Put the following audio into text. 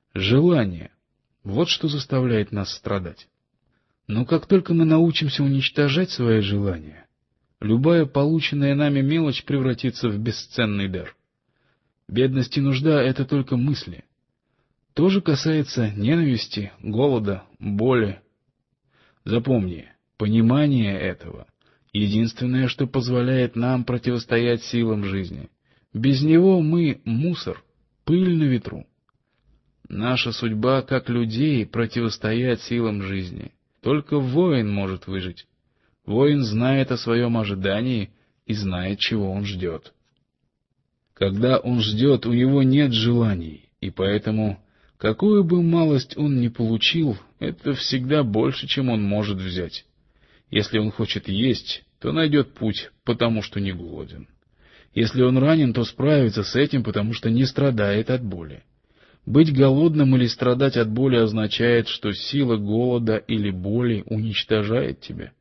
Желание — вот что заставляет нас страдать. Но как только мы научимся уничтожать свои желания, любая полученная нами мелочь превратится в бесценный дар. Бедность и нужда — это только мысли. То же касается ненависти, голода, боли. Запомни, понимание этого — единственное, что позволяет нам противостоять силам жизни. Без него мы — мусор, пыль на ветру. Наша судьба, как людей, противостоять силам жизни. Только воин может выжить. Воин знает о своем ожидании и знает, чего он ждет. Когда он ждет, у него нет желаний, и поэтому, какую бы малость он ни получил, это всегда больше, чем он может взять. Если он хочет есть, то найдет путь, потому что не голоден. Если он ранен, то справится с этим, потому что не страдает от боли. Быть голодным или страдать от боли означает, что сила голода или боли уничтожает тебя.